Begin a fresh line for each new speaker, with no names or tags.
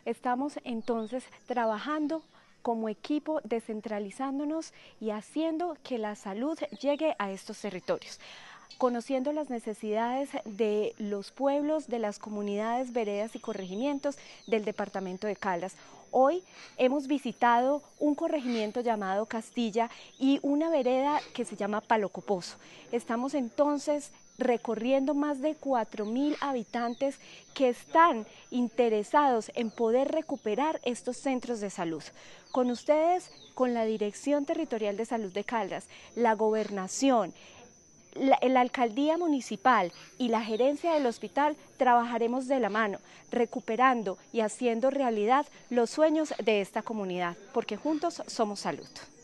Estamos entonces trabajando como equipo, descentralizándonos y haciendo que la salud llegue a estos territorios, conociendo las necesidades de los pueblos, de las comunidades, veredas y corregimientos del departamento de Caldas. Hoy hemos visitado un corregimiento llamado Castilla y una vereda que se llama Palocopozo. Estamos entonces recorriendo más de 4.000 habitantes que están interesados en poder recuperar estos centros de salud. Con ustedes, con la Dirección Territorial de Salud de Caldas, la Gobernación, la alcaldía municipal y la gerencia del hospital trabajaremos de la mano, recuperando y haciendo realidad los sueños de esta comunidad, porque juntos somos salud.